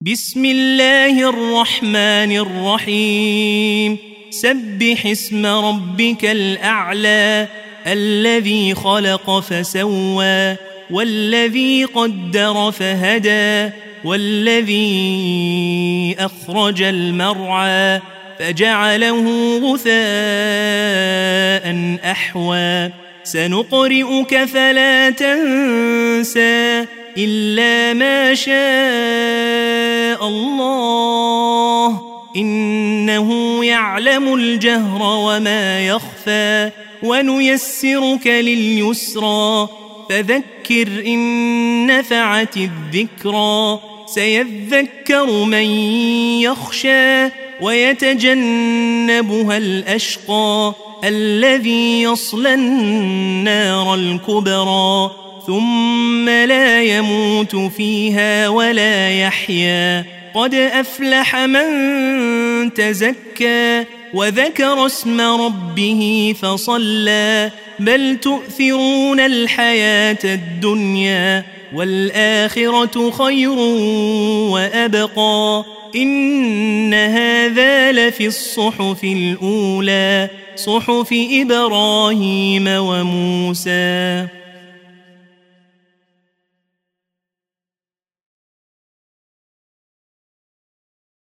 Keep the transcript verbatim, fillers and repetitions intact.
بسم الله الرحمن الرحيم سبح اسم ربك الأعلى الذي خلق فسوى والذي قدر فهدى والذي أخرج المرعى فجعله غثاء أحوى سنقرئك فلا تنسى إلا ما شاء الله إنه يعلم الجهر وما يخفى ونيسرك لليسرى فذكر إن نفعت الذكرى سيذكر من يخشى ويتجنبها الأشقى الذي يصلى النار الكبرى ثم لا يموت فيها ولا يحيا قد أفلح من تزكى وذكر اسم ربه فصلى بل تؤثرون الحياة الدنيا والآخرة خير وأبقى إن هذا لفي الصحف الأولى صحف إبراهيم وموسى.